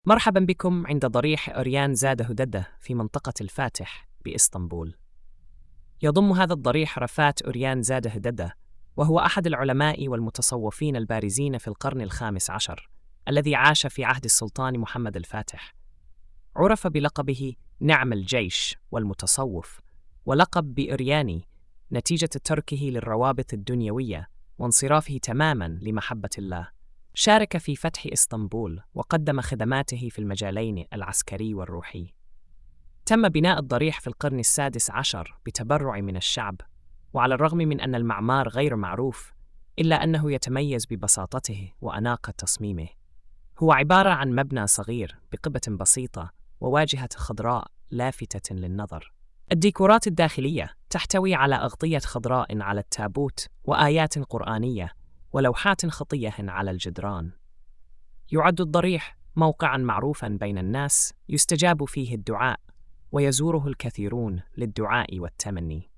مرحبا بكم عند ضريح أريان زاده ددة في منطقة الفاتح بإسطنبول. يضم هذا الضريح رفات أريان زاده ددة، وهو أحد العلماء والمتصوفين البارزين في القرن الخامس عشر، الذي عاش في عهد السلطان محمد الفاتح. عرف بلقبه نعم الجيش والمتصوف، ولقب بإرياني نتيجة تركه للروابط الدنيوية وانصرافه تماماً لمحبة الله. شارك في فتح إسطنبول وقدم خدماته في المجالين العسكري والروحي. تم بناء الضريح في القرن السادس عشر بتبرع من الشعب، وعلى الرغم من أن المعمار غير معروف، إلا أنه يتميز ببساطته وأناقة تصميمه. هو عبارة عن مبنى صغير بقبة بسيطة وواجهة خضراء لافتة للنظر. الديكورات الداخلية تحتوي على أغطية خضراء على التابوت وآيات قرآنية ولوحات خطية على الجدران. يعد الضريح موقعاً معروفاً بين الناس يستجاب فيه الدعاء، ويزوره الكثيرون للدعاء والتمني.